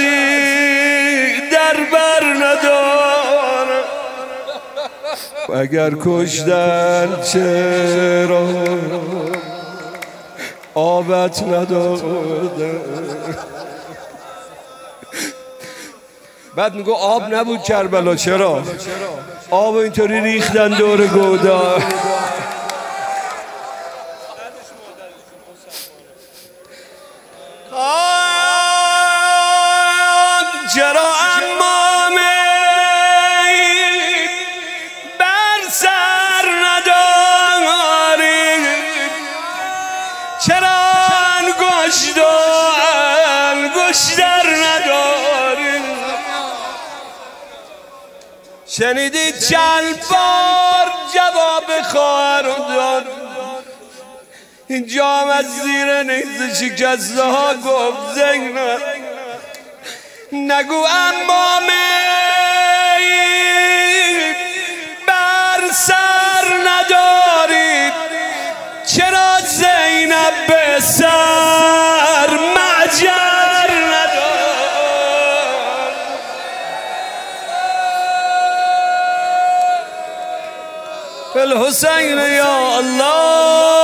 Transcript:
در بر ندارم، اگر کشتن چرا آبت ندادم. بعد میگو آب نبود کربلا، چرا؟ آب اینطوری ریختن دور گودا. چرا امامه بر سر نداری، چرا انگشتر نداری؟ شنیدی چند بار جواب خواهر داد، اینجا هم از زیر نیز شکسته ها گفت زینب نگو امامه بر سر نداری، چرا زینب به سر معجر ندار؟ الحسین یا الله